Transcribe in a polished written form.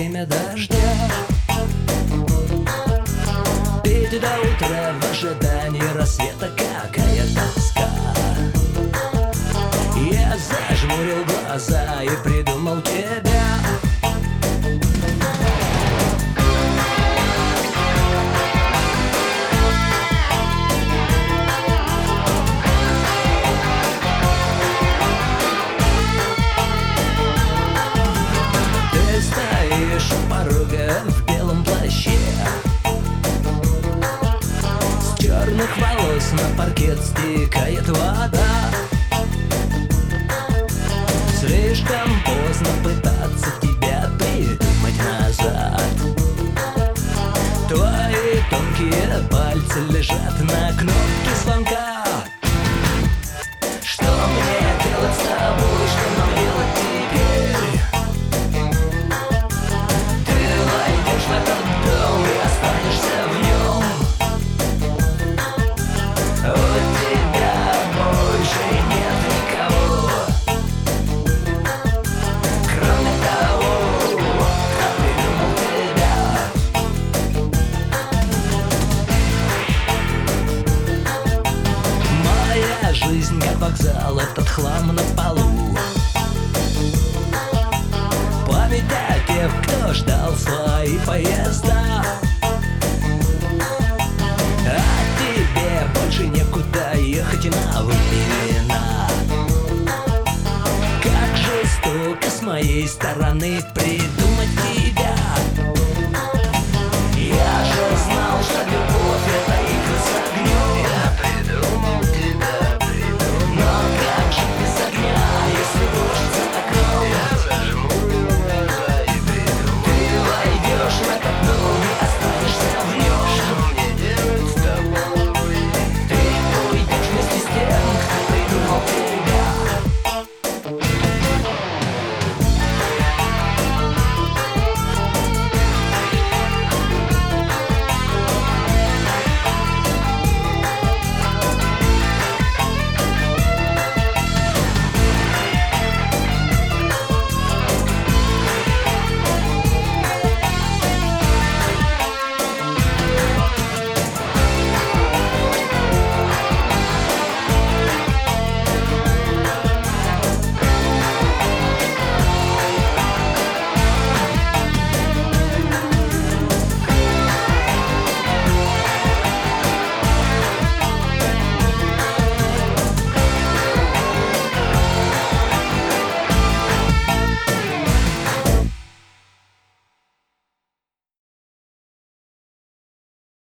время дождя. Пить до утра в ожидании рассвета, какая тоска. Я зажмурил глаза и придумал тебя. Ты стоишь у порога в белом плаще, с черных волос на паркет стекает вода. Слишком поздно пытаться тебя придумать назад. Твои тонкие пальцы лежат на кнопке звонка. Что мне делать с тобой, что нам делать теперь? Ты войдешь в этот дом и останешься в нем. У тебя больше нет никого. Кроме того, кто придумал тебя. Моя жизнь как вокзал, этот хлам на полу. Память о тех, кто ждал свои поезда.